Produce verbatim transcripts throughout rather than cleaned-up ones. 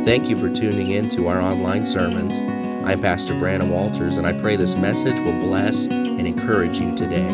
Thank you for tuning in to our online sermons. I'm Pastor Brandon Walters, and I pray this message will bless and encourage you today.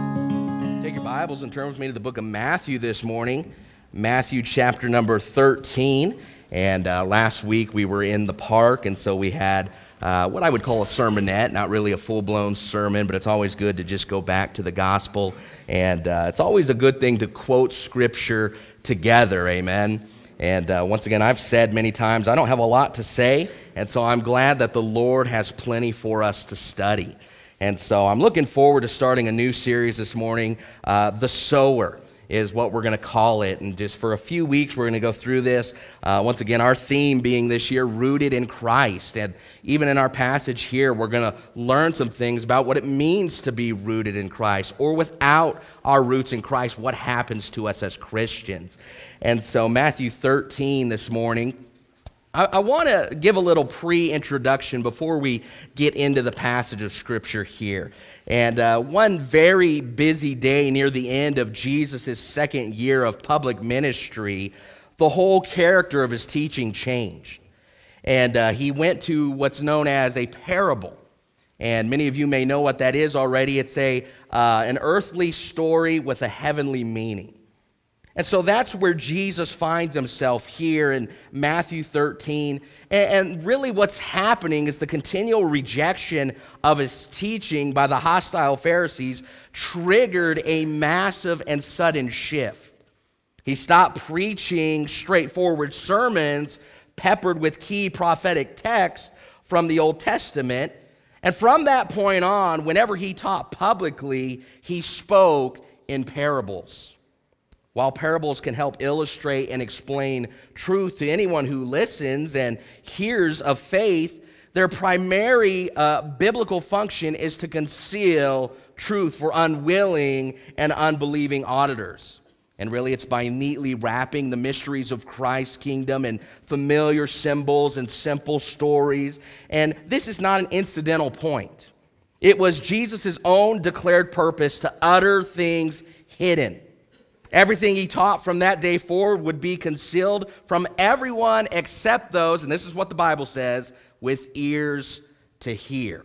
Take your Bibles and turn with me to the book of Matthew this morning, Matthew chapter number thirteen. And uh, last week we were in the park, and so we had uh, what I would call a sermonette, not really a full-blown sermon, but it's always good to just go back to the gospel. And uh, it's always a good thing to quote Scripture together, amen? And uh, once again, I've said many times, I don't have a lot to say, and so I'm glad that the Lord has plenty for us to study. And so I'm looking forward to starting a new series this morning. Uh, the Sower is what we're going to call it, and just for a few weeks, we're going to go through this. Uh, once again, our theme being this year, Rooted in Christ. And even in our passage here, we're going to learn some things about what it means to be rooted in Christ, or without our roots in Christ, what happens to us as Christians. And so Matthew thirteen this morning, I, I want to give a little pre-introduction before we get into the passage of Scripture here. And uh, one very busy day near the end of Jesus' second year of public ministry, the whole character of his teaching changed. And uh, he went to what's known as a parable. And many of you may know what that is already. It's a uh, an earthly story with a heavenly meaning. And so that's where Jesus finds himself here in Matthew thirteen. And really what's happening is the continual rejection of his teaching by the hostile Pharisees triggered a massive and sudden shift. He stopped preaching straightforward sermons peppered with key prophetic texts from the Old Testament. And from that point on, whenever he taught publicly, he spoke in parables. While parables can help illustrate and explain truth to anyone who listens and hears of faith, their primary uh, biblical function is to conceal truth for unwilling and unbelieving auditors. And really, it's by neatly wrapping the mysteries of Christ's kingdom in familiar symbols and simple stories. And this is not an incidental point. It was Jesus' own declared purpose to utter things hidden. Everything he taught from that day forward would be concealed from everyone except those, and this is what the Bible says, with ears to hear.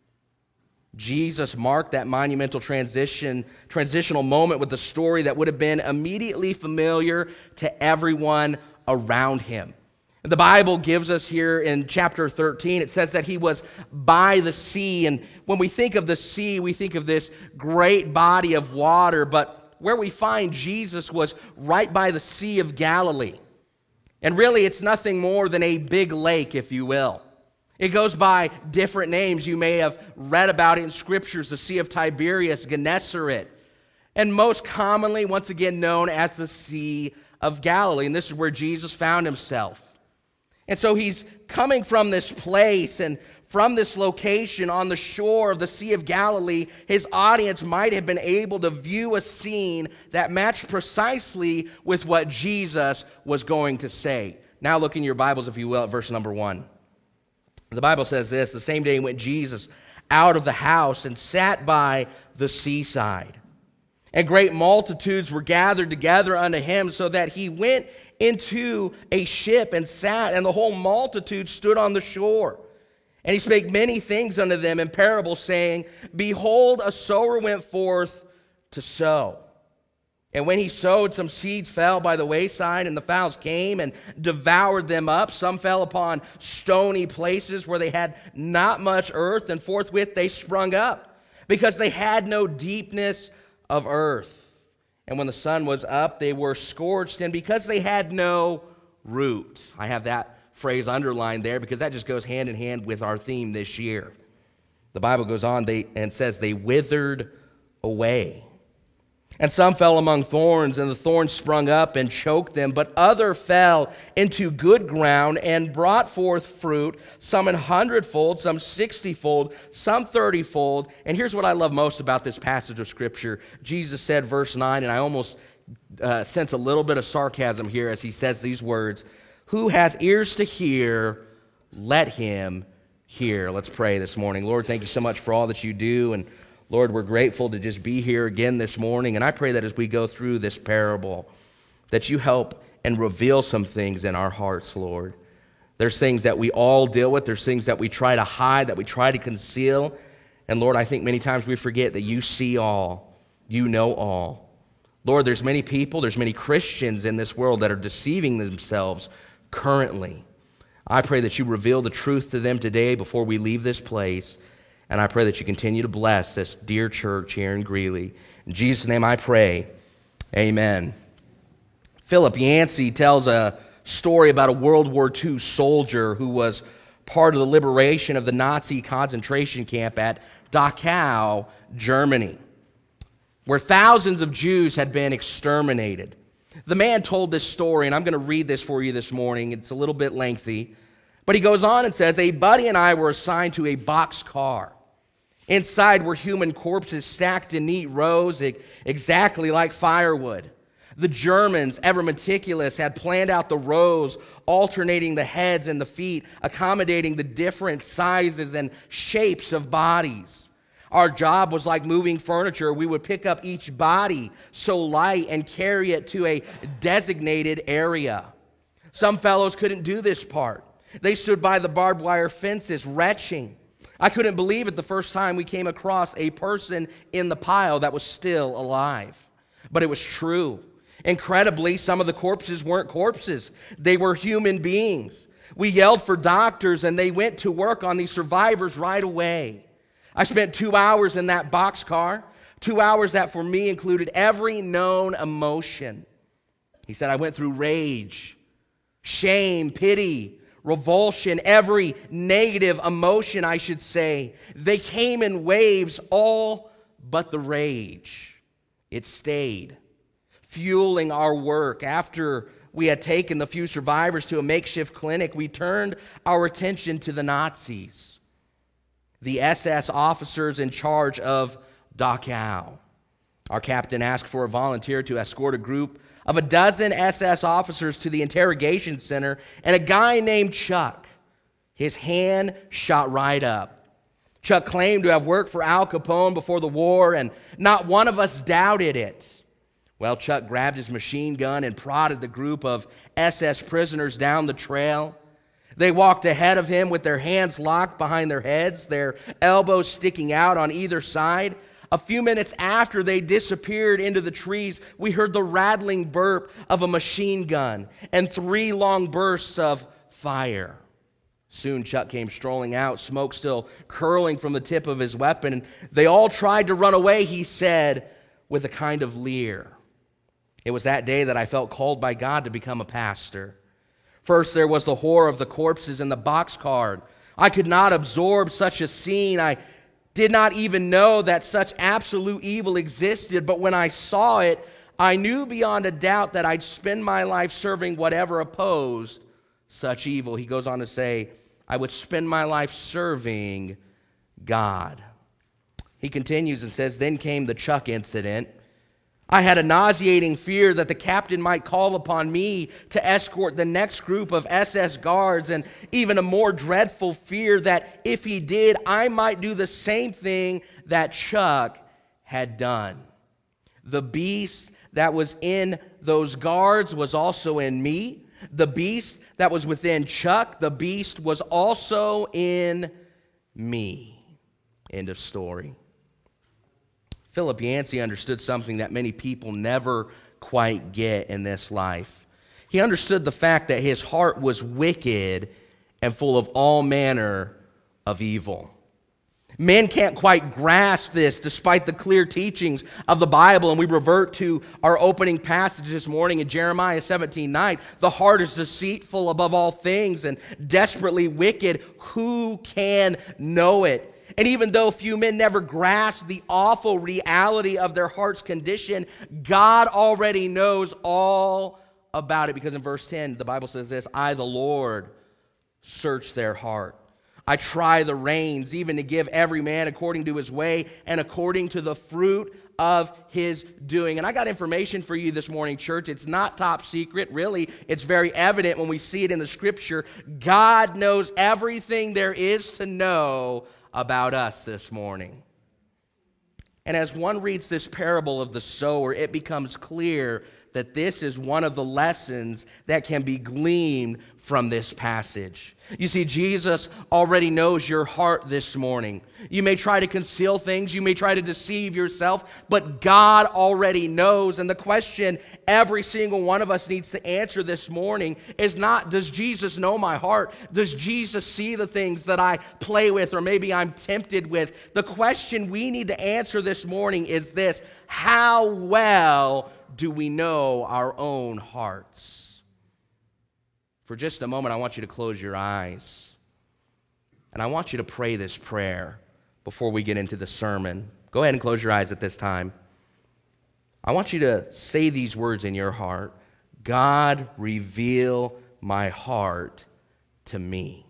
Jesus marked that monumental transition, transitional moment with a story that would have been immediately familiar to everyone around him. The Bible gives us here in chapter thirteen, it says that he was by the sea. And when we think of the sea, we think of this great body of water, but where we find Jesus was right by the Sea of Galilee. And really, it's nothing more than a big lake, if you will. It goes by different names. You may have read about it in scriptures, the Sea of Tiberias, Gennesaret, and most commonly, once again, known as the Sea of Galilee. And this is where Jesus found himself. And so he's coming from this place, and from this location on the shore of the Sea of Galilee, his audience might have been able to view a scene that matched precisely with what Jesus was going to say. Now look in your Bibles, if you will, at verse number one. The Bible says this: the same day went Jesus out of the house and sat by the seaside. And great multitudes were gathered together unto him, so that he went into a ship and sat, and the whole multitude stood on the shore. And he spake many things unto them in parables, saying, Behold, a sower went forth to sow. And when he sowed, some seeds fell by the wayside, and the fowls came and devoured them up. Some fell upon stony places where they had not much earth, and forthwith they sprung up, because they had no deepness of earth. And when the sun was up, they were scorched, and because they had no root. I have that phrase underlined there because that just goes hand in hand with our theme this year. The Bible goes on they, and says they withered away. And some fell among thorns, and the thorns sprung up and choked them. But other fell into good ground and brought forth fruit, some an hundredfold, some sixtyfold, some thirtyfold. And here's what I love most about this passage of Scripture. Jesus said, verse nine, and I almost uh, sense a little bit of sarcasm here as he says these words, Who hath ears to hear, let him hear. Let's pray this morning. Lord, thank you so much for all that you do. And Lord, we're grateful to just be here again this morning. And I pray that as we go through this parable, that you help and reveal some things in our hearts, Lord. There's things that we all deal with. There's things that we try to hide, that we try to conceal. And Lord, I think many times we forget that you see all. You know all. Lord, there's many people, there's many Christians in this world that are deceiving themselves currently. I pray that you reveal the truth to them today before we leave this place. And I pray that you continue to bless this dear church here in Greeley. In Jesus' name I pray, amen. Philip Yancey tells a story about a World War Two soldier who was part of the liberation of the Nazi concentration camp at Dachau, Germany, where thousands of Jews had been exterminated. The man told this story, and I'm going to read this for you this morning. It's a little bit lengthy. But he goes on and says, a buddy and I were assigned to a boxcar. Inside were human corpses stacked in neat rows, exactly like firewood. The Germans, ever meticulous, had planned out the rows, alternating the heads and the feet, accommodating the different sizes and shapes of bodies. Our job was like moving furniture. We would pick up each body so light and carry it to a designated area. Some fellows couldn't do this part. They stood by the barbed wire fences, retching. I couldn't believe it the first time we came across a person in the pile that was still alive. But it was true. Incredibly, some of the corpses weren't corpses. They were human beings. We yelled for doctors, and they went to work on these survivors right away. I spent two hours in that boxcar, two hours that for me included every known emotion. He said, I went through rage, shame, pity, revulsion, every negative emotion, I should say. They came in waves, all but the rage. It stayed, fueling our work. After we had taken the few survivors to a makeshift clinic, we turned our attention to the Nazis, the S S officers in charge of Dachau. Our captain asked for a volunteer to escort a group of a dozen S S officers to the interrogation center, and a guy named Chuck, his hand shot right up. Chuck claimed to have worked for Al Capone before the war, and not one of us doubted it. Well, Chuck grabbed his machine gun and prodded the group of S S prisoners down the trail. They walked ahead of him with their hands locked behind their heads, their elbows sticking out on either side. A few minutes after they disappeared into the trees, we heard the rattling burp of a machine gun and three long bursts of fire. Soon Chuck came strolling out, smoke still curling from the tip of his weapon. They all tried to run away, he said, with a kind of leer. It was that day that I felt called by God to become a pastor. First, there was the horror of the corpses in the boxcar. I could not absorb such a scene. I did not even know that such absolute evil existed. But when I saw it, I knew beyond a doubt that I'd spend my life serving whatever opposed such evil. He goes on to say, I would spend my life serving God. He continues and says, then came the Chuck incident. I had a nauseating fear that the captain might call upon me to escort the next group of S S guards, and even a more dreadful fear that if he did, I might do the same thing that Chuck had done. The beast that was in those guards was also in me. The beast that was within Chuck, the beast was also in me. End of story. Philip Yancey understood something that many people never quite get in this life. He understood the fact that his heart was wicked and full of all manner of evil. Men can't quite grasp this despite the clear teachings of the Bible, and we revert to our opening passage this morning in Jeremiah seventeen nine. The heart is deceitful above all things and desperately wicked. Who can know it? And even though few men never grasp the awful reality of their heart's condition, God already knows all about it. Because in verse ten, the Bible says this, I, the Lord, search their heart. I try the reins, even to give every man according to his way and according to the fruit of his doing. And I got information for you this morning, church. It's not top secret, really. It's very evident when we see it in the Scripture. God knows everything there is to know about us this morning. And as one reads this parable of the sower, it becomes clear that this is one of the lessons that can be gleaned from this passage. You see, Jesus already knows your heart this morning. You may try to conceal things, you may try to deceive yourself, but God already knows. And the question every single one of us needs to answer this morning is not, does Jesus know my heart? Does Jesus see the things that I play with or maybe I'm tempted with? The question we need to answer this morning is this: how well do we know our own hearts? For just a moment, I want you to close your eyes. And I want you to pray this prayer before we get into the sermon. Go ahead and close your eyes at this time. I want you to say these words in your heart: God, reveal my heart to me.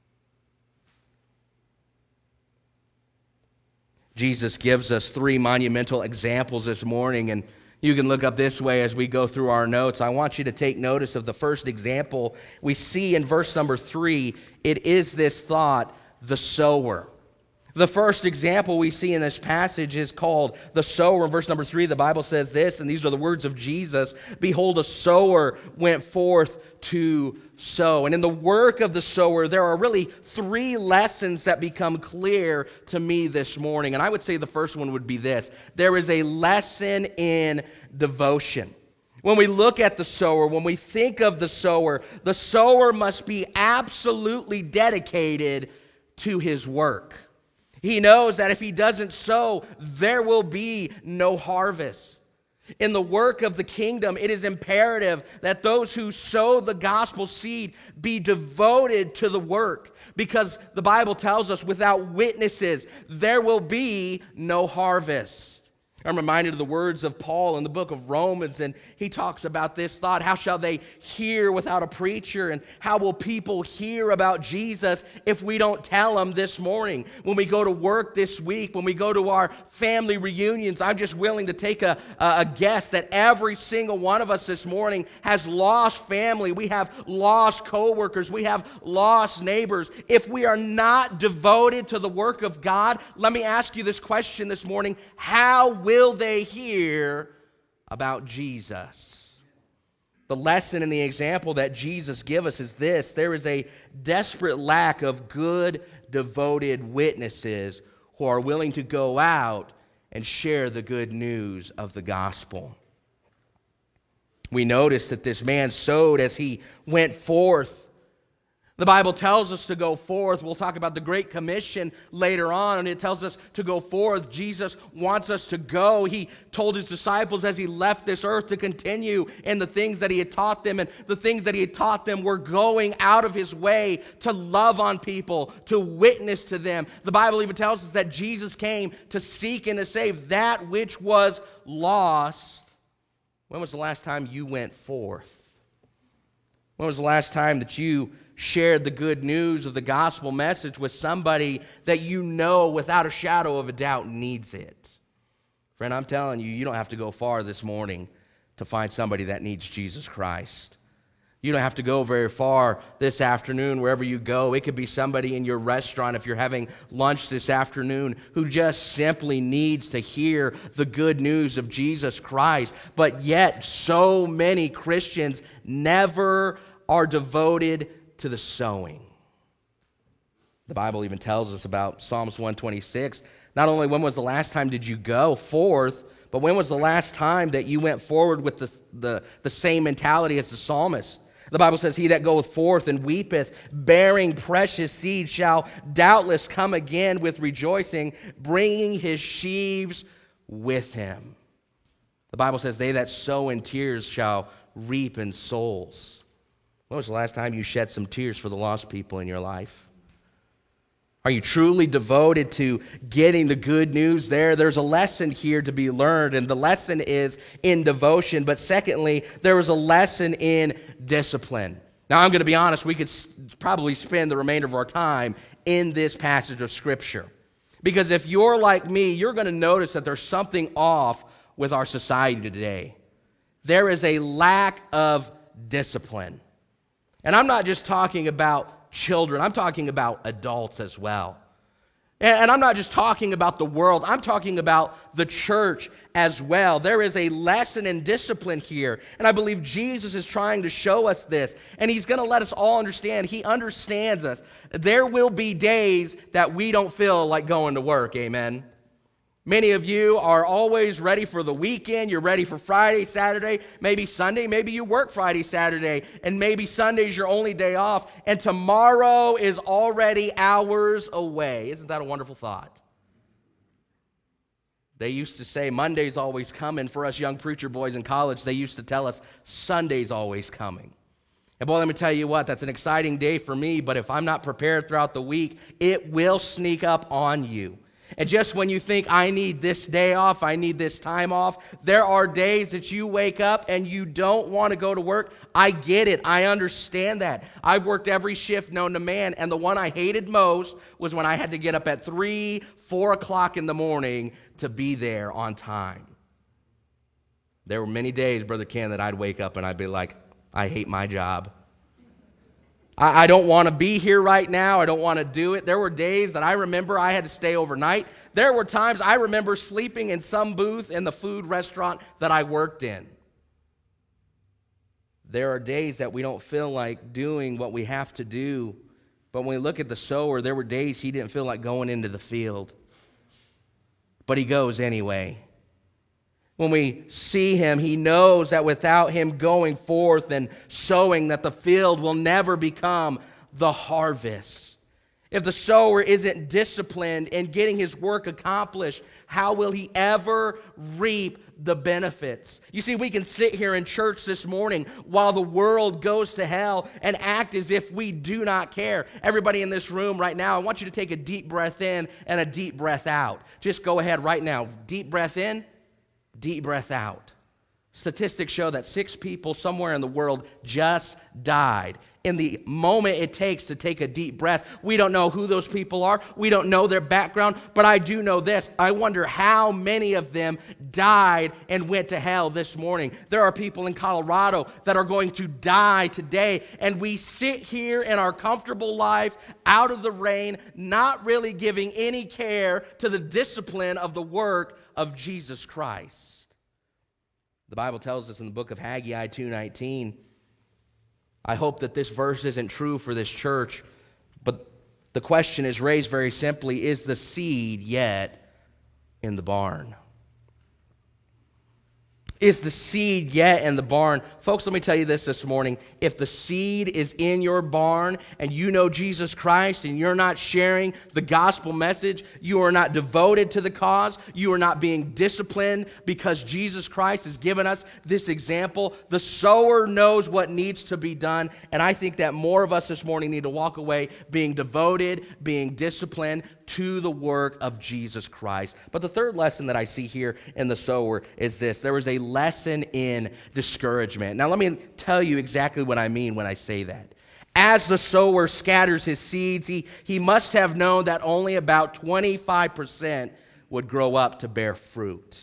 Jesus gives us three monumental examples this morning, and you can look up this way as we go through our notes. I want you to take notice of the first example we see in verse number three. It is this thought, the sower. The first example we see in this passage is called the sower. In verse number three, the Bible says this, and these are the words of Jesus: "Behold, a sower went forth to sow." And in the work of the sower, there are really three lessons that become clear to me this morning. And I would say the first one would be this: there is a lesson in devotion. When we look at the sower, when we think of the sower, the sower must be absolutely dedicated to his work. He knows that if he doesn't sow, there will be no harvest. In the work of the kingdom, it is imperative that those who sow the gospel seed be devoted to the work, because the Bible tells us without witnesses, there will be no harvest. I'm reminded of the words of Paul in the book of Romans, and he talks about this thought: how shall they hear without a preacher? And how will people hear about Jesus if we don't tell them this morning? When we go to work this week, when we go to our family reunions, I'm just willing to take a, a guess that every single one of us this morning has lost family. We have lost coworkers. We have lost neighbors. If we are not devoted to the work of God, let me ask you this question this morning: how will Will they hear about Jesus? The lesson and the example that Jesus gives us is this: there is a desperate lack of good, devoted witnesses who are willing to go out and share the good news of the gospel. We notice that this man sowed as he went forth. The Bible tells us to go forth. We'll talk about the Great Commission later on, and it tells us to go forth. Jesus wants us to go. He told his disciples as he left this earth to continue in the things that he had taught them, and the things that he had taught them were going out of his way to love on people, to witness to them. The Bible even tells us that Jesus came to seek and to save that which was lost. When was the last time you went forth? When was the last time that you shared the good news of the gospel message with somebody that you know without a shadow of a doubt needs it? Friend, I'm telling you, you don't have to go far this morning to find somebody that needs Jesus Christ. You don't have to go very far this afternoon, wherever you go. It could be somebody in your restaurant if you're having lunch this afternoon who just simply needs to hear the good news of Jesus Christ. But yet, so many Christians never are devoted to the sowing. The Bible even tells us about Psalms one twenty-six. Not only when was the last time did you go forth, but when was the last time that you went forward with the, the, the same mentality as the psalmist? The Bible says, "He that goeth forth and weepeth, bearing precious seed, shall doubtless come again with rejoicing, bringing his sheaves with him." The Bible says, "They that sow in tears shall reap in souls." When was the last time you shed some tears for the lost people in your life? Are you truly devoted to getting the good news there? There's a lesson here to be learned, and the lesson is in devotion. But secondly, there is a lesson in discipline. Now, I'm going to be honest, we could probably spend the remainder of our time in this passage of Scripture. Because if you're like me, you're going to notice that there's something off with our society today. There is a lack of discipline. And I'm not just talking about children. I'm talking about adults as well. And I'm not just talking about the world. I'm talking about the church as well. There is a lesson in discipline here. And I believe Jesus is trying to show us this. And he's going to let us all understand. He understands us. There will be days that we don't feel like going to work. Amen. Many of you are always ready for the weekend. You're ready for Friday, Saturday, maybe Sunday. Maybe you work Friday, Saturday, and maybe Sunday's your only day off. And tomorrow is already hours away. Isn't that a wonderful thought? They used to say Monday's always coming. For us young preacher boys in college, they used to tell us Sunday's always coming. And boy, let me tell you what, that's an exciting day for me, but if I'm not prepared throughout the week, it will sneak up on you. And just when you think, I need this day off, I need this time off, there are days that you wake up and you don't want to go to work. I get it. I understand that. I've worked every shift known to man, and the one I hated most was when I had to get up at three, four o'clock in the morning to be there on time. There were many days, Brother Ken, that I'd wake up and I'd be like, I hate my job. I don't want to be here right now. I don't want to do it. There were days that I remember I had to stay overnight. There were times I remember sleeping in some booth in the food restaurant that I worked in. There are days that we don't feel like doing what we have to do. But when we look at the sower, there were days he didn't feel like going into the field. But he goes anyway. When we see him, he knows that without him going forth and sowing, that the field will never become the harvest. If the sower isn't disciplined in getting his work accomplished, how will he ever reap the benefits? You see, we can sit here in church this morning while the world goes to hell and act as if we do not care. Everybody in this room right now, I want you to take a deep breath in and a deep breath out. Just go ahead right now. Deep breath in. Deep breath out. Statistics show that six people somewhere in the world just died in the moment it takes to take a deep breath. We don't know who those people are. We don't know their background, but I do know this. I wonder how many of them died and went to hell this morning. There are people in Colorado that are going to die today, and we sit here in our comfortable life, out of the rain, not really giving any care to the discipline of the work of Jesus Christ. The Bible tells us in the book of Haggai two nineteen, I hope that this verse isn't true for this church, but the question is raised very simply, is the seed yet in the barn? Is the seed yet in the barn? Folks, let me tell you this this morning. If the seed is in your barn and you know Jesus Christ and you're not sharing the gospel message, you are not devoted to the cause, you are not being disciplined because Jesus Christ has given us this example, the sower knows what needs to be done. And I think that more of us this morning need to walk away being devoted, being disciplined to the work of Jesus Christ. But the third lesson that I see here in the sower is this. There is a lesson in discouragement. Now, let me tell you exactly what I mean when I say that. As the sower scatters his seeds, he, he must have known that only about twenty-five percent would grow up to bear fruit.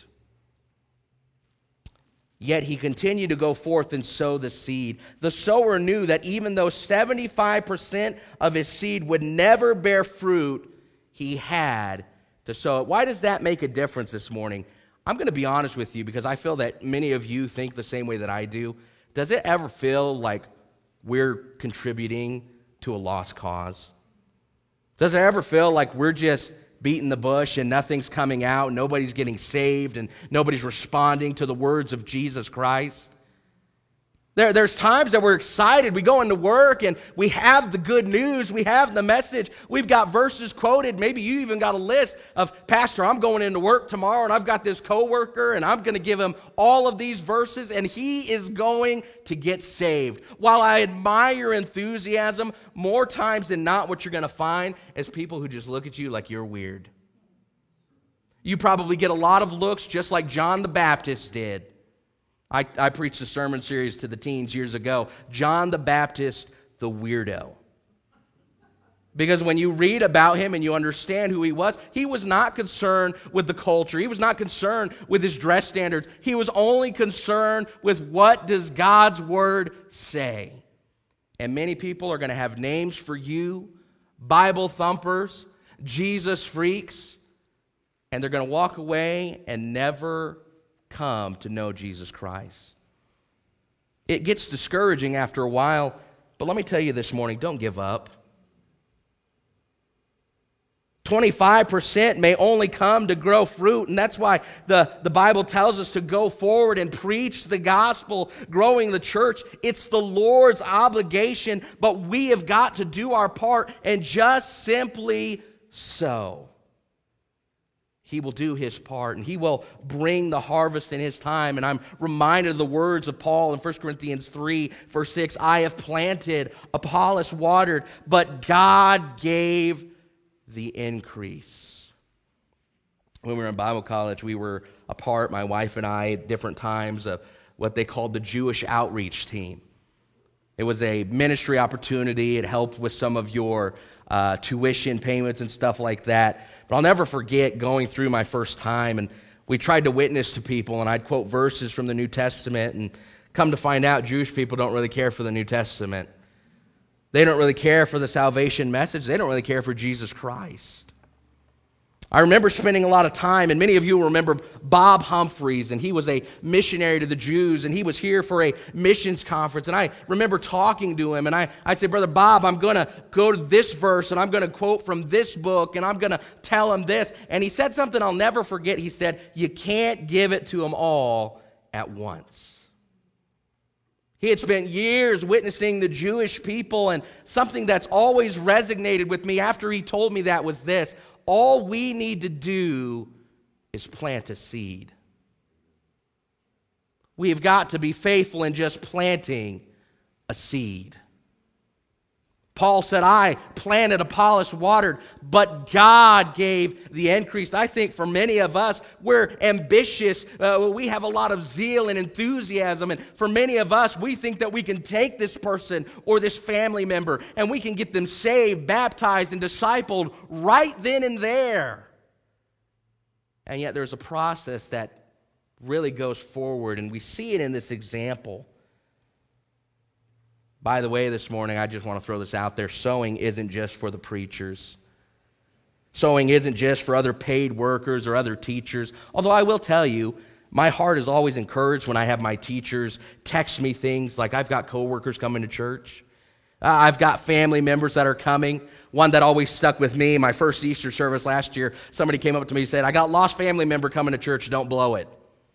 Yet he continued to go forth and sow the seed. The sower knew that even though seventy-five percent of his seed would never bear fruit, he had to sow it. Why does that make a difference this morning? I'm going to be honest with you because I feel that many of you think the same way that I do. Does it ever feel like we're contributing to a lost cause? Does it ever feel like we're just beating the bush and nothing's coming out, nobody's getting saved, and nobody's responding to the words of Jesus Christ? There, there's times that we're excited. We go into work and we have the good news. We have the message. We've got verses quoted. Maybe you even got a list of, Pastor, I'm going into work tomorrow and I've got this coworker and I'm going to give him all of these verses and he is going to get saved. While I admire your enthusiasm, more times than not what you're going to find is people who just look at you like you're weird. You probably get a lot of looks just like John the Baptist did. I, I preached a sermon series to the teens years ago, John the Baptist, the weirdo. Because when you read about him and you understand who he was, he was not concerned with the culture. He was not concerned with his dress standards. He was only concerned with what does God's word say. And many people are going to have names for you, Bible thumpers, Jesus freaks, and they're going to walk away and never come to know Jesus Christ. It gets discouraging after a while, but let me tell you this morning, don't give up. twenty-five percent may only come to grow fruit, and that's why the, the Bible tells us to go forward and preach the gospel, growing the church. It's the Lord's obligation, but we have got to do our part and just simply sow. He will do his part, and he will bring the harvest in his time. And I'm reminded of the words of Paul in First Corinthians three, verse six, I have planted, Apollos watered, but God gave the increase. When we were in Bible college, we were a part, my wife and I, at different times of what they called the Jewish outreach team. It was a ministry opportunity. It helped with some of your uh, tuition payments and stuff like that. But I'll never forget going through my first time, and we tried to witness to people, and I'd quote verses from the New Testament, and come to find out Jewish people don't really care for the New Testament. They don't really care for the salvation message. They don't really care for Jesus Christ. I remember spending a lot of time, and many of you will remember Bob Humphreys, and he was a missionary to the Jews, and he was here for a missions conference, and I remember talking to him, and I, I'd say, Brother Bob, I'm going to go to this verse, and I'm going to quote from this book, and I'm going to tell him this. And he said something I'll never forget. He said, you can't give it to them all at once. He had spent years witnessing the Jewish people, and something that's always resonated with me after he told me that was this: all we need to do is plant a seed. We have got to be faithful in just planting a seed. Paul said, I planted, Apollos watered, but God gave the increase. I think for many of us, we're ambitious. Uh, we have a lot of zeal and enthusiasm. And for many of us, we think that we can take this person or this family member and we can get them saved, baptized, and discipled right then and there. And yet there's a process that really goes forward, and we see it in this example. By the way, this morning, I just want to throw this out there. Sowing isn't just for the preachers. Sowing isn't just for other paid workers or other teachers. Although I will tell you, my heart is always encouraged when I have my teachers text me things like, I've got coworkers coming to church. Uh, I've got family members that are coming. One that always stuck with me, my first Easter service last year, somebody came up to me and said, I got a lost family member coming to church, don't blow it.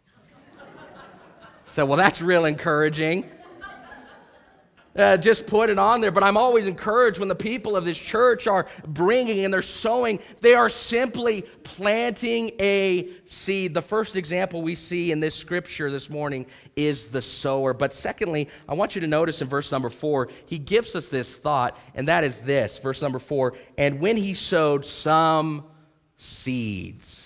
So, well, that's real encouraging. Uh, just put it on there. But I'm always encouraged when the people of this church are bringing and they're sowing. They are simply planting a seed. The first example we see in this scripture this morning is the sower. But secondly, I want you to notice in verse number four, he gives us this thought, and that is this. Verse number four, and when he sowed some seeds.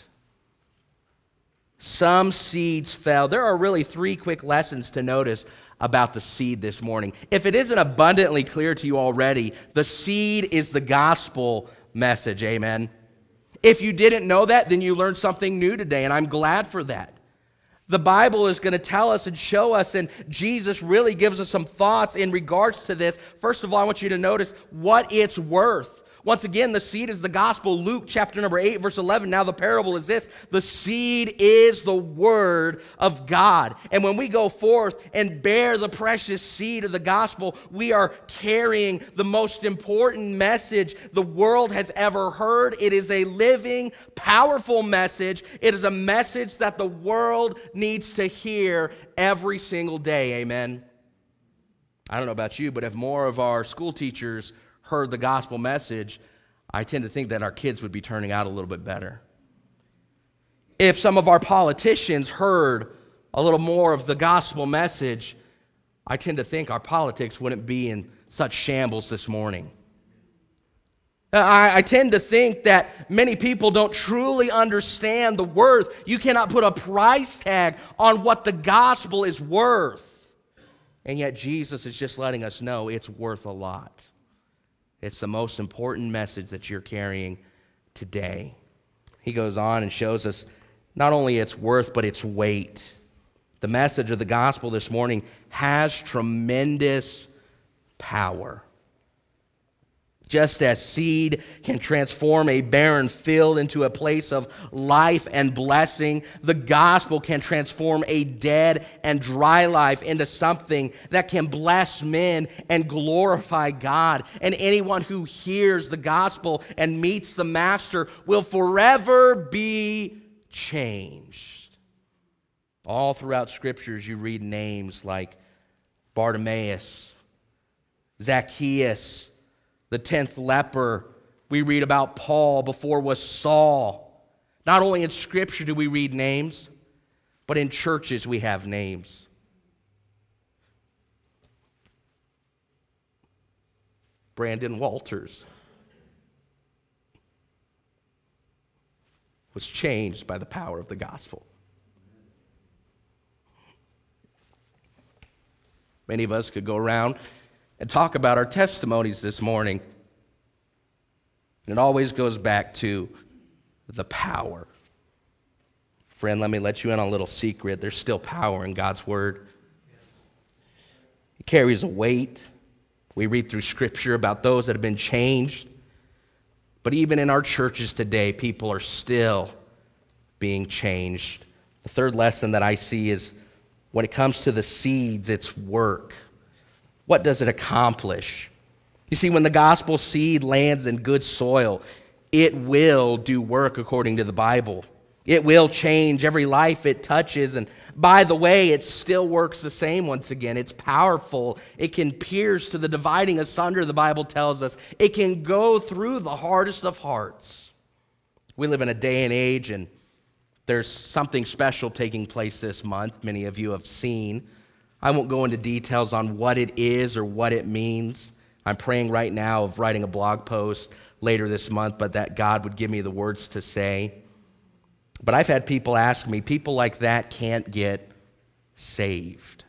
Some seeds fell. There are really three quick lessons to notice about the seed this morning. If it isn't abundantly clear to you already, the seed is the gospel message, amen? If you didn't know that, then you learned something new today, and I'm glad for that. The Bible is going to tell us and show us, and Jesus really gives us some thoughts in regards to this. First of all, I want you to notice what it's worth. Once again, the seed is the gospel. Luke chapter number eight, verse eleven. Now the parable is this: the seed is the word of God. And when we go forth and bear the precious seed of the gospel, we are carrying the most important message the world has ever heard. It is a living, powerful message. It is a message that the world needs to hear every single day. Amen. I don't know about you, but if more of our school teachers heard the gospel message, I tend to think that our kids would be turning out a little bit better. If some of our politicians heard a little more of the gospel message, I tend to think our politics wouldn't be in such shambles this morning. I, I tend to think that many people don't truly understand the worth. You cannot put a price tag on what the gospel is worth. And yet Jesus is just letting us know it's worth a lot. It's the most important message that you're carrying today. He goes on and shows us not only its worth, but its weight. The message of the gospel this morning has tremendous power. Just as seed can transform a barren field into a place of life and blessing, the gospel can transform a dead and dry life into something that can bless men and glorify God. And anyone who hears the gospel and meets the Master will forever be changed. All throughout Scriptures, you read names like Bartimaeus, Zacchaeus, the tenth leper. We read about Paul before was Saul. Not only in Scripture do we read names, but in churches we have names. Brandon Walters was changed by the power of the gospel. Many of us could go around and talk about our testimonies this morning. And it always goes back to the power. Friend, let me let you in on a little secret. There's still power in God's word. It carries a weight. We read through Scripture about those that have been changed. But even in our churches today, people are still being changed. The third lesson that I see is when it comes to the seeds, it's work. What does it accomplish? You see, when the gospel seed lands in good soil, it will do work according to the Bible. It will change every life it touches. And by the way, it still works the same once again. It's powerful. It can pierce to the dividing asunder, the Bible tells us. It can go through the hardest of hearts. We live in a day and age, and there's something special taking place this month. Many of you have seen. I won't go into details on what it is or what it means. I'm praying right now of writing a blog post later this month, but that God would give me the words to say. But I've had people ask me, people like that can't get saved.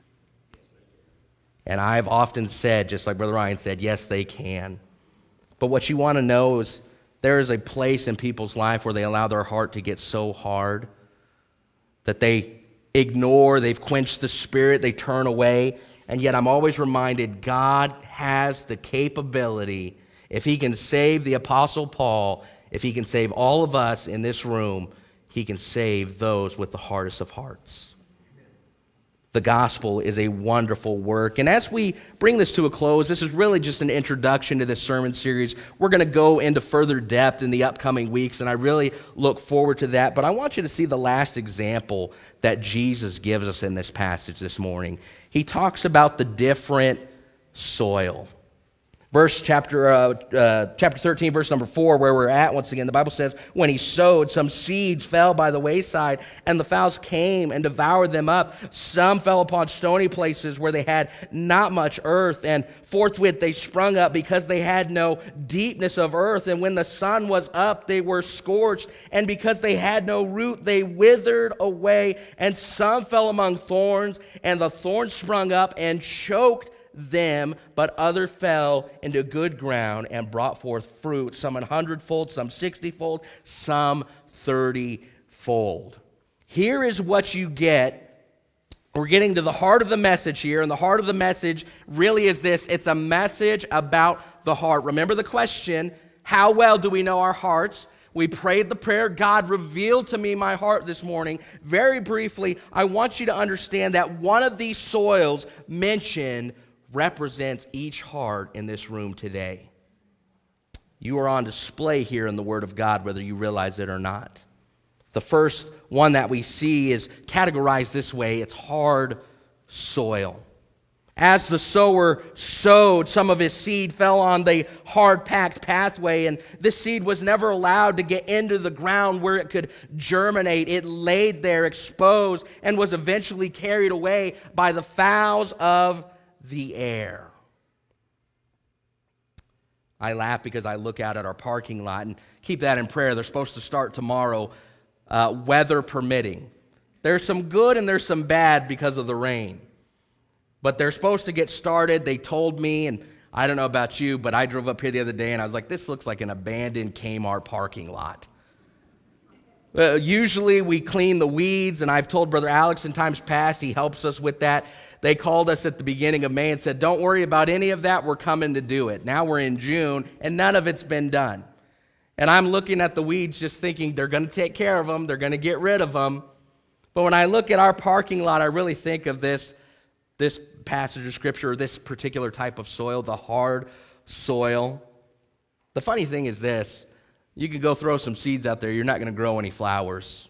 And I've often said, just like Brother Ryan said, yes, they can. But what you want to know is there is a place in people's life where they allow their heart to get so hard that they ignore, they've quenched the Spirit, they turn away. And yet I'm always reminded God has the capability, if he can save the Apostle Paul, if he can save all of us in this room, he can save those with the hardest of hearts. The gospel is a wonderful work. And as we bring this to a close, this is really just an introduction to this sermon series. We're going to go into further depth in the upcoming weeks, and I really look forward to that. But I want you to see the last example that Jesus gives us in this passage this morning. He talks about the different soil. Verse chapter uh, uh, chapter thirteen, verse number four, where we're at once again, the Bible says, when he sowed, some seeds fell by the wayside, and the fowls came and devoured them up. Some fell upon stony places where they had not much earth, and forthwith they sprung up because they had no deepness of earth. And when the sun was up, they were scorched, and because they had no root, they withered away. And some fell among thorns, and the thorns sprung up and choked them, but other fell into good ground and brought forth fruit, some an hundredfold, some sixtyfold, some thirtyfold. Here is what you get. We're getting to the heart of the message here, and the heart of the message really is this. It's a message about the heart. Remember the question, how well do we know our hearts? We prayed the prayer, God, reveal to me my heart this morning. Very briefly, I want you to understand that one of these soils mentioned represents each heart in this room today. You are on display here in the Word of God, whether you realize it or not. The first one that we see is categorized this way. It's hard soil. As the sower sowed, some of his seed fell on the hard-packed pathway, and this seed was never allowed to get into the ground where it could germinate. It laid there exposed and was eventually carried away by the fowls of the air. I laugh because I look out at our parking lot, and keep that in prayer. They're supposed to start tomorrow, uh, weather permitting. There's some good and there's some bad because of the rain. But they're supposed to get started. They told me, and I don't know about you, but I drove up here the other day and I was like, this looks like an abandoned Kmart parking lot. Uh, usually we clean the weeds, and I've told Brother Alex in times past, he helps us with that. they called us at the beginning of May and said, don't worry about any of that, we're coming to do it. Now we're in June, and none of it's been done. And I'm looking at the weeds just thinking they're going to take care of them, they're going to get rid of them. But when I look at our parking lot, I really think of this, this passage of Scripture, or this particular type of soil, the hard soil. The funny thing is this, you can go throw some seeds out there, you're not going to grow any flowers.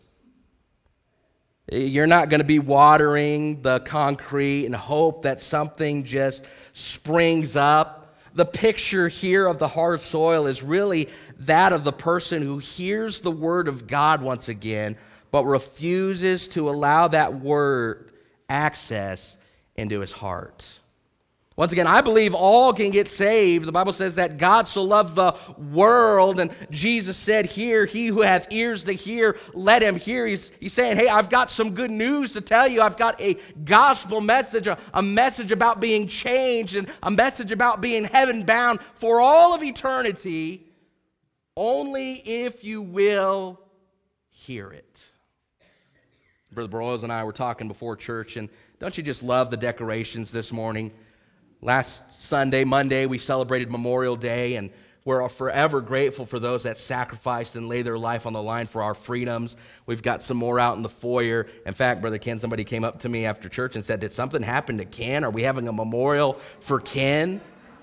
You're not going to be watering the concrete and hope that something just springs up. The picture here of the hard soil is really that of the person who hears the word of God once again, but refuses to allow that word access into his heart. Once again, I believe all can get saved. The Bible says that God so loved the world, and Jesus said here, he who hath ears to hear, let him hear. He's, he's saying, hey, I've got some good news to tell you. I've got a gospel message, a, a message about being changed, and a message about being heaven-bound for all of eternity, only if you will hear it. Brother Broyles and I were talking before church, and don't you just love the decorations this morning? Last Sunday, Monday, we celebrated Memorial Day, and we're forever grateful for those that sacrificed and laid their life on the line for our freedoms. We've got some more out in the foyer. In fact, Brother Ken, somebody came up to me after church and said, did something happen to Ken? Are we having a memorial for Ken?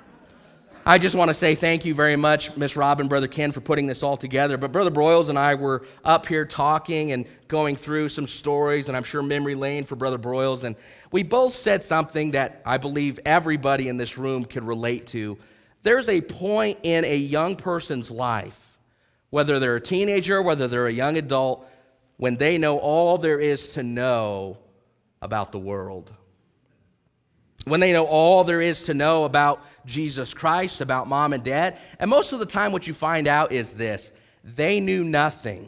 I just want to say thank you very much, Miss Robin, Brother Ken, for putting this all together. But Brother Broyles and I were up here talking and going through some stories, and I'm sure memory lane for Brother Broyles, and we both said something that I believe everybody in this room could relate to. There's a point in a young person's life, whether they're a teenager, whether they're a young adult, when they know all there is to know about the world. When they know all there is to know about Jesus Christ, about mom and dad. And most of the time what you find out is this: they knew nothing.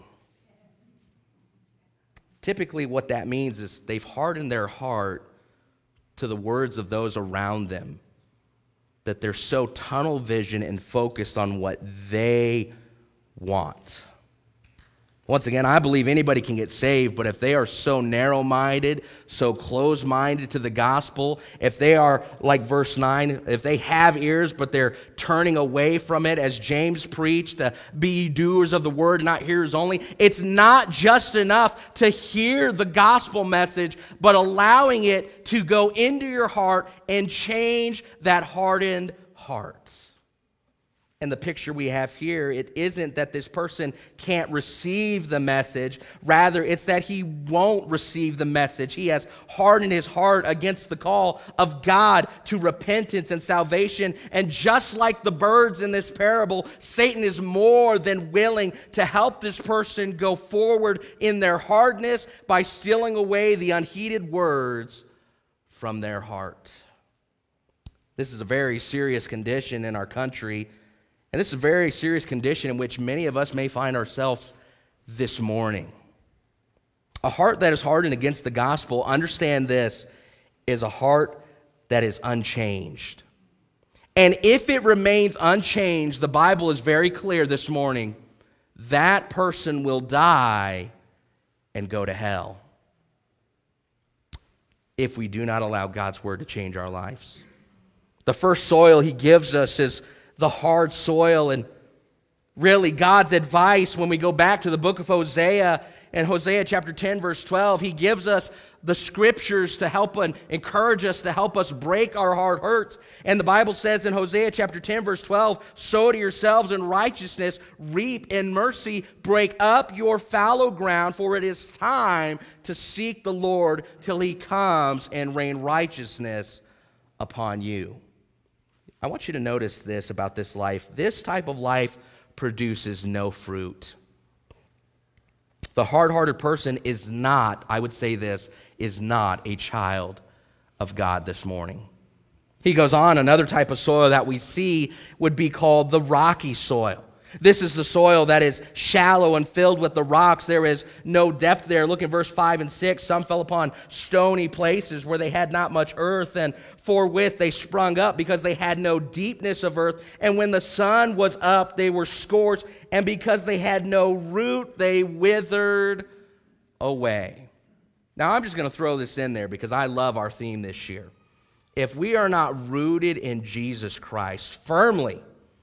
Typically what that means is they've hardened their heart to the words of those around them, that they're so tunnel vision and focused on what they want. Once again, I believe anybody can get saved, but if they are so narrow-minded, so closed-minded to the gospel, if they are, like verse nine, if they have ears, but they're turning away from it, as James preached, uh, be ye doers of the word, not hearers only, it's not just enough to hear the gospel message, but allowing it to go into your heart and change that hardened heart. And the picture we have here, it isn't that this person can't receive the message. Rather, it's that he won't receive the message. He has hardened his heart against the call of God to repentance and salvation. And just like the birds in this parable, Satan is more than willing to help this person go forward in their hardness by stealing away the unheeded words from their heart. This is a very serious condition in our country. And this is a very serious condition in which many of us may find ourselves this morning. A heart that is hardened against the gospel, understand this, is a heart that is unchanged. And if it remains unchanged, the Bible is very clear this morning, that person will die and go to hell if we do not allow God's word to change our lives. The first soil he gives us is the hard soil, and really God's advice when we go back to the book of Hosea, and Hosea chapter ten verse twelve, he gives us the scriptures to help and encourage us, to help us break our hard hurts. And the Bible says in Hosea chapter ten verse twelve, sow to yourselves in righteousness, reap in mercy, break up your fallow ground, for it is time to seek the Lord till he comes and rain righteousness upon you. I want you to notice this about this life. This type of life produces no fruit. The hard-hearted person is not, I would say this, is not a child of God this morning. He goes on, another type of soil that we see would be called the rocky soil. This is the soil that is shallow and filled with the rocks. There is no depth there. Look at verse five and six. Some fell upon stony places where they had not much earth, and forthwith they sprung up because they had no deepness of earth. And when the sun was up, they were scorched, and because they had no root, they withered away. Now, I'm just going to throw this in there because I love our theme this year. if we are not rooted in Jesus Christ firmly,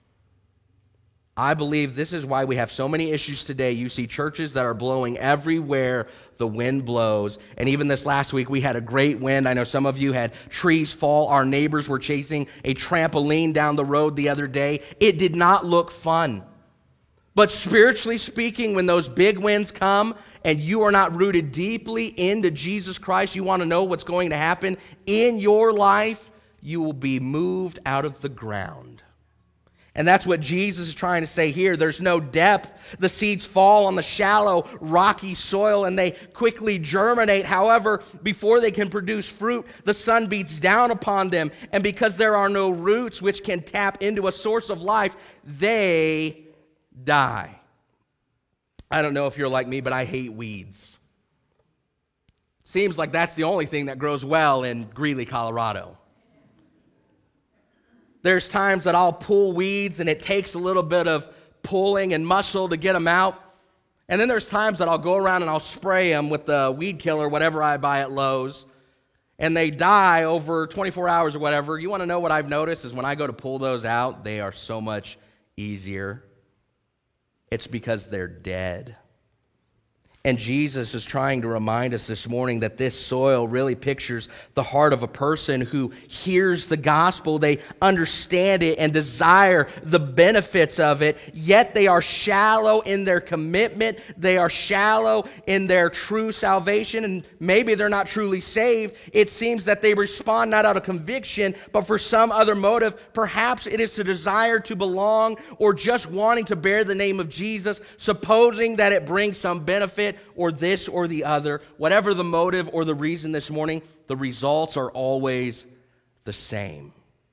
I believe this is why we have so many issues today. You see churches that are blowing everywhere the wind blows. And even this last week, we had a great wind. I know some of you had trees fall. Our neighbors were chasing a trampoline down the road the other day. It did not look fun. But spiritually speaking, when those big winds come and you are not rooted deeply into Jesus Christ, you want to know what's going to happen in your life, you will be moved out of the ground. And that's what Jesus is trying to say here. There's no depth. The seeds fall on the shallow, rocky soil, and they quickly germinate. However, before they can produce fruit, the sun beats down upon them. And because there are no roots which can tap into a source of life, they die. I don't know if you're like me, but I hate weeds. Seems like that's the only thing that grows well in Greeley, Colorado. There's times that I'll pull weeds and it takes a little bit of pulling and muscle to get them out. And then there's times that I'll go around and I'll spray them with the weed killer, whatever I buy at Lowe's, and they die over twenty-four hours or whatever. You want to know what I've noticed is when I go to pull those out, they are so much easier. It's because they're dead. And Jesus is trying to remind us this morning that this soil really pictures the heart of a person who hears the gospel. They understand it and desire the benefits of it, yet they are shallow in their commitment. They are shallow in their true salvation, and maybe they're not truly saved. It seems that they respond not out of conviction, but for some other motive. Perhaps it is to desire to belong or just wanting to bear the name of Jesus, supposing that it brings some benefit, or this or the other. Whatever the motive or the reason this morning, the results are always the same.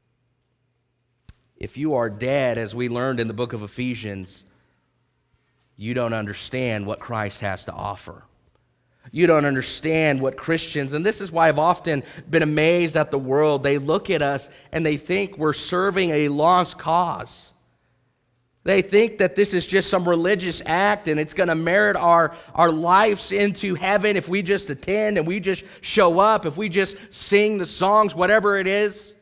If you are dead, as we learned in the book of Ephesians, you don't understand what Christ has to offer. You don't understand what Christians, and this is why I've often been amazed at the world. They look at us and they think we're serving a lost cause. They think that this is just some religious act and it's going to merit our, our lives into heaven if we just attend and we just show up, if we just sing the songs, whatever it is.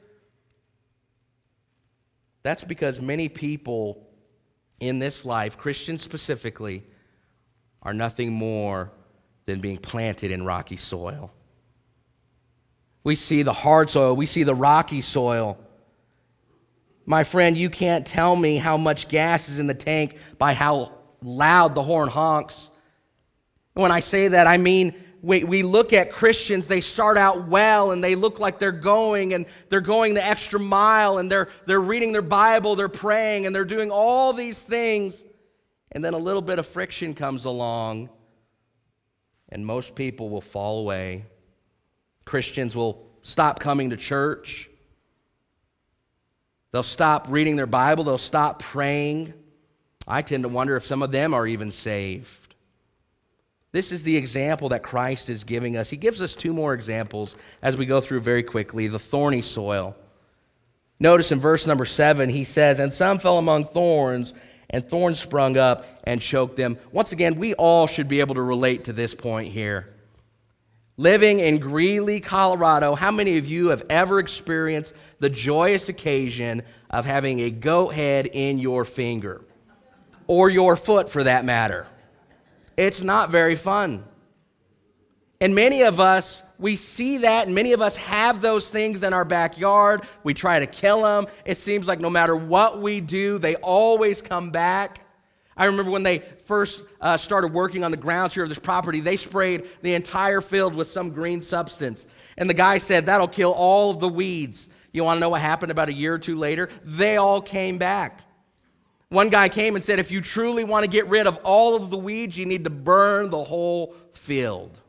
That's because many people in this life, Christians specifically, are nothing more than being planted in rocky soil. We see the hard soil, we see the rocky soil. My friend, you can't tell me how much gas is in the tank by how loud the horn honks. When I say that, I mean, we, we look at Christians, they start out well, and they look like they're going, and they're going the extra mile, and they're, they're reading their Bible, they're praying, and they're doing all these things. And then a little bit of friction comes along, and most people will fall away. Christians will stop coming to church. They'll stop reading their Bible. They'll stop praying. I tend to wonder if some of them are even saved. This is the example that Christ is giving us. He gives us two more examples as we go through very quickly. The thorny soil. Notice in verse number seven, he says, "And some fell among thorns, and thorns sprung up and choked them." Once again, we all should be able to relate to this point here. Living in Greeley, Colorado, how many of you have ever experienced the joyous occasion of having a goat head in your finger? Or your foot, for that matter. It's not very fun. And many of us, we see that, and many of us have those things in our backyard. We try to kill them. It seems like no matter what we do, they always come back. I remember when they first uh, started working on the grounds here of this property, they sprayed the entire field with some green substance. And the guy said, that'll kill all of the weeds. You want to know what happened about a year or two later? They all came back. One guy came and said, if you truly want to get rid of all of the weeds, you need to burn the whole field.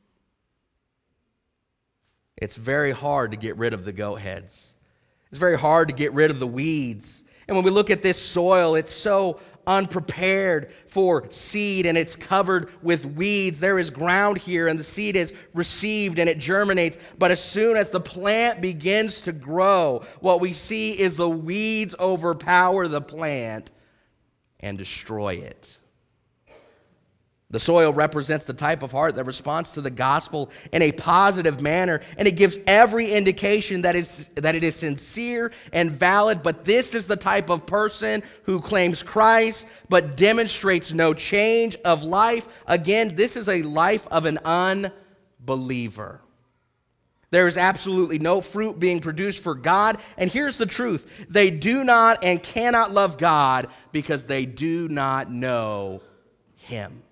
It's very hard to get rid of the goat heads. It's very hard to get rid of the weeds. And when we look at this soil, it's so unprepared for seed, and it's covered with weeds. There is ground here, and the seed is received, and it germinates. But as soon as the plant begins to grow, what we see is the weeds overpower the plant and destroy it. The soil represents the type of heart that responds to the gospel in a positive manner, and it gives every indication that, is, that it is sincere and valid. But this is the type of person who claims Christ but demonstrates no change of life. Again, this is a life of an unbeliever. There is absolutely no fruit being produced for God. And here's the truth. They do not and cannot love God because they do not know Him.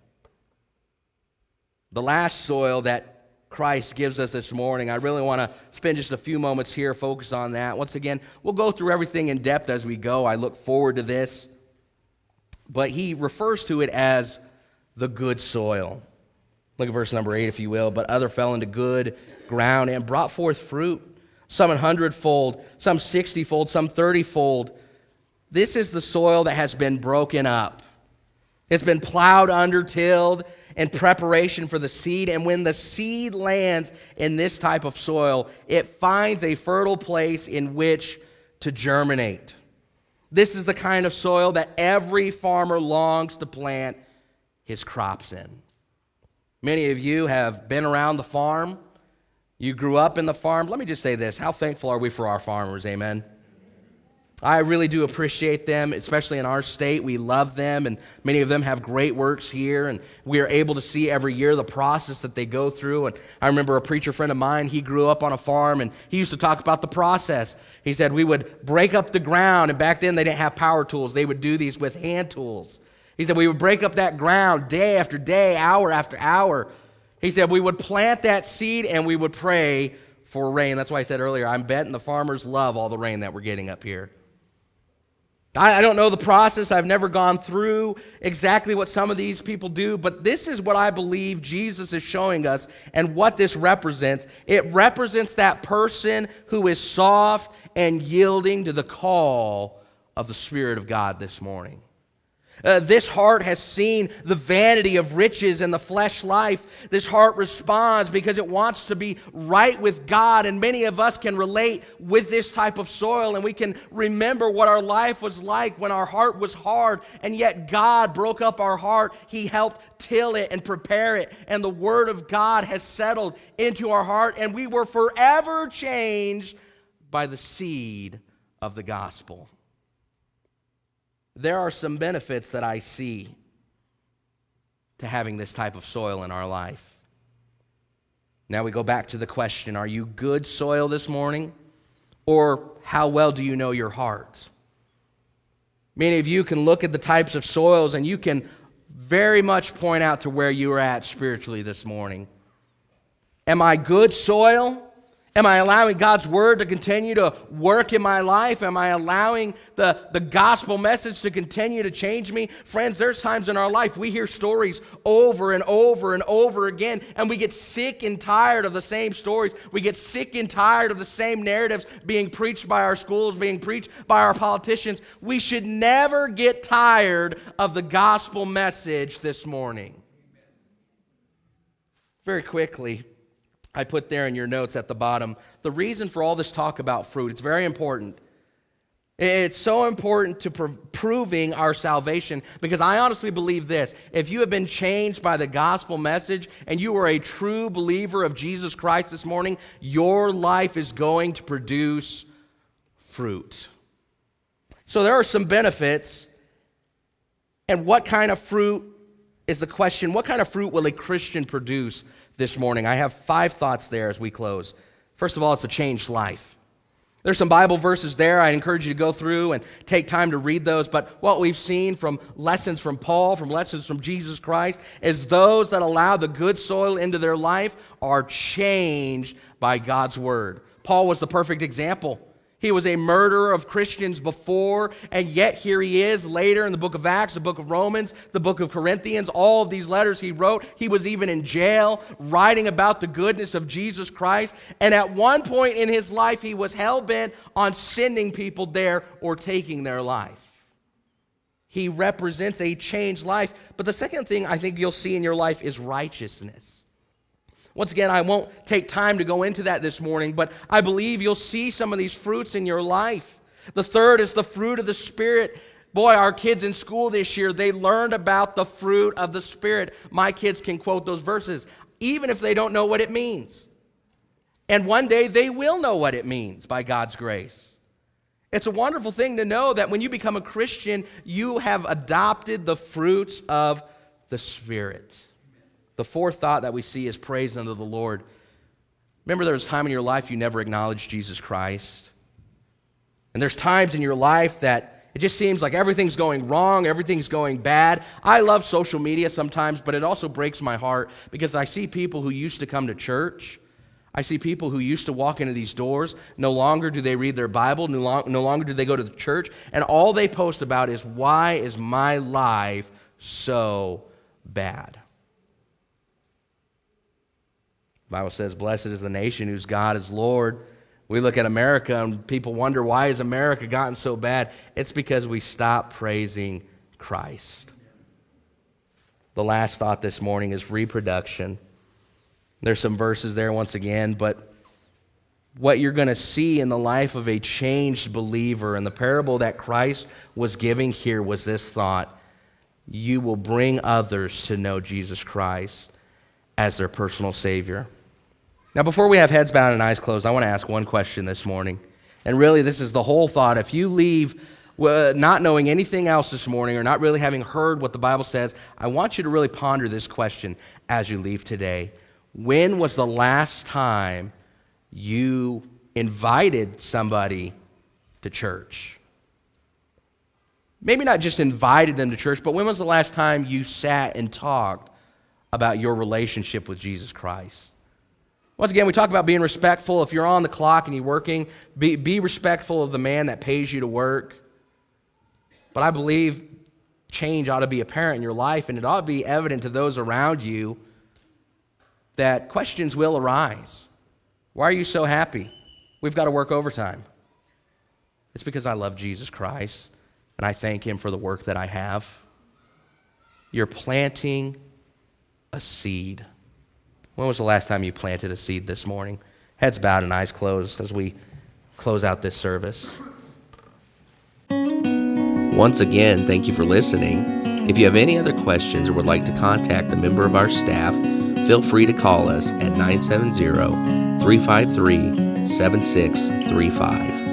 The last soil that Christ gives us this morning, I really want to spend just a few moments here, focus on that. Once again, we'll go through everything in depth as we go. I look forward to this. But he refers to it as the good soil. Look at verse number eight, if you will. But other fell into good ground and brought forth fruit, some an hundredfold, some sixtyfold, some thirtyfold. This is the soil that has been broken up. It's been plowed under, tilled, in preparation for the seed. And when the seed lands in this type of soil, it finds a fertile place in which to germinate. This is the kind of soil that every farmer longs to plant his crops in. Many of you have been around the farm. You grew up in the farm. Let me just say this. How thankful are we for our farmers? Amen. I really do appreciate them, especially in our state. We love them, and many of them have great works here, and we are able to see every year the process that they go through. And I remember a preacher friend of mine, he grew up on a farm, and he used to talk about the process. He said we would break up the ground, and back then they didn't have power tools. They would do these with hand tools. He said we would break up that ground day after day, hour after hour. He said we would plant that seed, and we would pray for rain. That's why I said earlier, I'm betting the farmers love all the rain that we're getting up here. I don't know the process. I've never gone through exactly what some of these people do, but this is what I believe Jesus is showing us and what this represents. It represents that person who is soft and yielding to the call of the Spirit of God this morning. Uh, this heart has seen the vanity of riches and the flesh life. This heart responds because it wants to be right with God, and many of us can relate with this type of soil, and we can remember what our life was like when our heart was hard, and yet God broke up our heart. He helped till it and prepare it, and the Word of God has settled into our heart, and we were forever changed by the seed of the gospel. There are some benefits that I see to having this type of soil in our life. Now we go back to the question, are you good soil this morning? Or how well do you know your heart? Many of you can look at the types of soils and you can very much point out to where you are at spiritually this morning. Am I good soil? Am I allowing God's Word to continue to work in my life? Am I allowing the, the gospel message to continue to change me? Friends, there's times in our life we hear stories over and over and over again, and we get sick and tired of the same stories. We get sick and tired of the same narratives being preached by our schools, being preached by our politicians. We should never get tired of the gospel message this morning. Very quickly, I put there in your notes at the bottom, the reason for all this talk about fruit. It's very important. It's so important to pr- proving our salvation, because I honestly believe this. If you have been changed by the gospel message and you are a true believer of Jesus Christ this morning, your life is going to produce fruit. So there are some benefits. And what kind of fruit is the question? What kind of fruit will a Christian produce this morning? I have five thoughts there as we close. First of all, it's a changed life. There's some Bible verses there. I encourage you to go through and take time to read those. But what we've seen from lessons from Paul, from lessons from Jesus Christ, is those that allow the good soil into their life are changed by God's Word. Paul was the perfect example. He was a murderer of Christians before, and yet here he is later in the book of Acts, the book of Romans, the book of Corinthians, all of these letters he wrote. He was even in jail writing about the goodness of Jesus Christ. And at one point in his life, he was hell-bent on sending people there or taking their life. He represents a changed life. But the second thing I think you'll see in your life is righteousness. Once again, I won't take time to go into that this morning, but I believe you'll see some of these fruits in your life. The third is the fruit of the Spirit. Boy, our kids in school this year, they learned about the fruit of the Spirit. My kids can quote those verses, even if they don't know what it means. And one day they will know what it means by God's grace. It's a wonderful thing to know that when you become a Christian, you have adopted the fruits of the Spirit. The fourth thought that we see is praise unto the Lord. Remember, there was a time in your life you never acknowledged Jesus Christ. And there's times in your life that it just seems like everything's going wrong, everything's going bad. I love social media sometimes, but it also breaks my heart because I see people who used to come to church. I see people who used to walk into these doors. No longer do they read their Bible. No, long, no longer do they go to the church. And all they post about is, why is my life so bad? The Bible says, blessed is the nation whose God is Lord. We look at America and people wonder, why has America gotten so bad? It's because we stopped praising Christ. The last thought this morning is reproduction. There's some verses there once again, but what you're going to see in the life of a changed believer and the parable that Christ was giving here was this thought: you will bring others to know Jesus Christ as their personal Savior. Now, before we have heads bowed and eyes closed, I want to ask one question this morning. And really, this is the whole thought. If you leave uh, not knowing anything else this morning or not really having heard what the Bible says, I want you to really ponder this question as you leave today. When was the last time you invited somebody to church? Maybe not just invited them to church, but when was the last time you sat and talked about your relationship with Jesus Christ? Once again, we talk about being respectful. If you're on the clock and you're working, be, be respectful of the man that pays you to work. But I believe change ought to be apparent in your life, and it ought to be evident to those around you that questions will arise. Why are you so happy? We've got to work overtime. It's because I love Jesus Christ, and I thank Him for the work that I have. You're planting a seed. When was the last time you planted a seed this morning? Heads bowed and eyes closed as we close out this service. Once again, thank you for listening. If you have any other questions or would like to contact a member of our staff, feel free to call us at nine seven zero, three five three, seven six three five.